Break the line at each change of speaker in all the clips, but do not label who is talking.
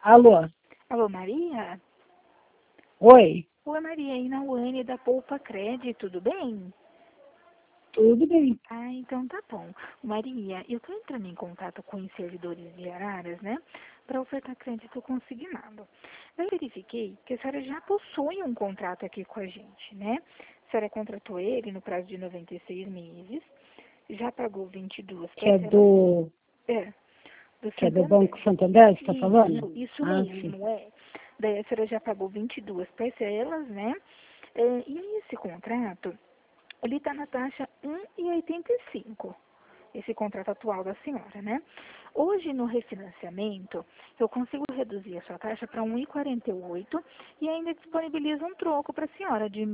Alô?
Alô, Maria?
Oi?
Oi, Maria, aí na Uane da Poupa Cred, tudo bem?
Tudo bem?
Ah, então tá bom. Maria, eu tô entrando em contato com os servidores de Araras, né, para ofertar crédito consignado. Eu verifiquei que a senhora já possui um contrato aqui com a gente, né? A senhora contratou ele no prazo de 96 meses, já pagou 22
Que é
parcelas. É, do
que é do
Santander.
Banco Santander, você está falando?
Isso
Ah, sim.
mesmo, é. Daí a senhora já pagou 22 parcelas, né? E esse contrato, ele está na taxa 1,85, esse contrato atual da senhora, né? Hoje, no refinanciamento, eu consigo reduzir a sua taxa para 1,48 e ainda disponibilizo um troco para a senhora de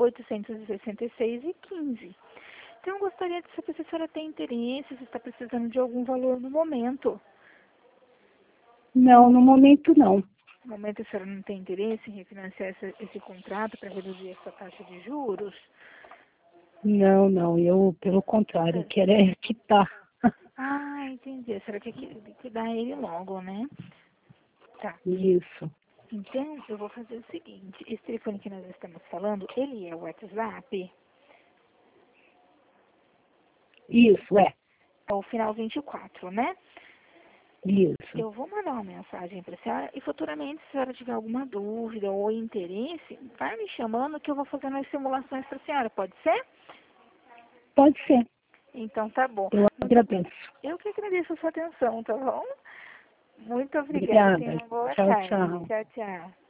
1.866,15. Então, eu gostaria de saber se a senhora tem interesse, se está precisando de algum valor no momento.
Não, no momento não.
No momento, a senhora não tem interesse em refinanciar esse contrato para reduzir essa taxa de juros?
Não, não. Eu, pelo contrário, eu quero é quitar.
Ah, entendi. A senhora quer que dá ele logo, né? Tá.
Isso.
Então, eu vou fazer o seguinte. Esse telefone que nós estamos falando, ele é o WhatsApp,
Isso, é.
é o final 24, né?
Isso.
Eu vou mandar uma mensagem para a senhora e futuramente, se a senhora tiver alguma dúvida ou interesse, vai me chamando que eu vou fazendo as simulações para a senhora, pode ser?
Pode ser.
Então, tá bom.
Eu agradeço.
Eu que agradeço a sua atenção, tá bom? Muito obrigada. Tenha
Obrigada.
uma boa
Tchau,
tarde.
tchau.
Tchau, tchau.